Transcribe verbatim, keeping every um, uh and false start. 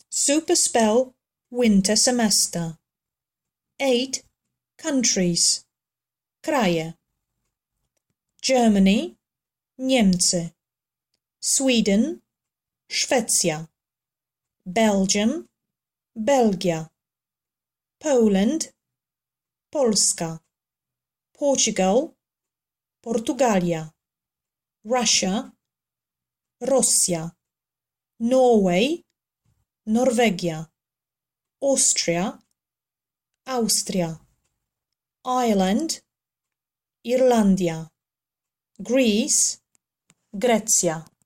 Super spell winter semester. Eight countries. Kraje. Germany, Niemcy. Sweden, Szwecja. Belgium, Belgia. Poland, Polska. Portugal, Portugalia. Russia, Rosja. Norway, Norwegia. Austria, Austria. Ireland, Irlandia. Greece, Grecja.